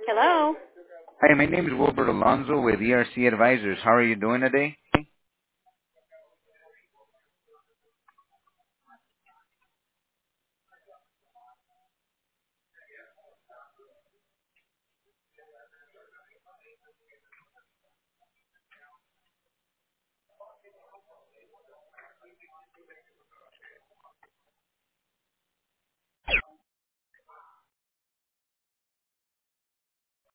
Hello. Hi, my name is Wilbert Alonzo with ERC Advisors. How are you doing today?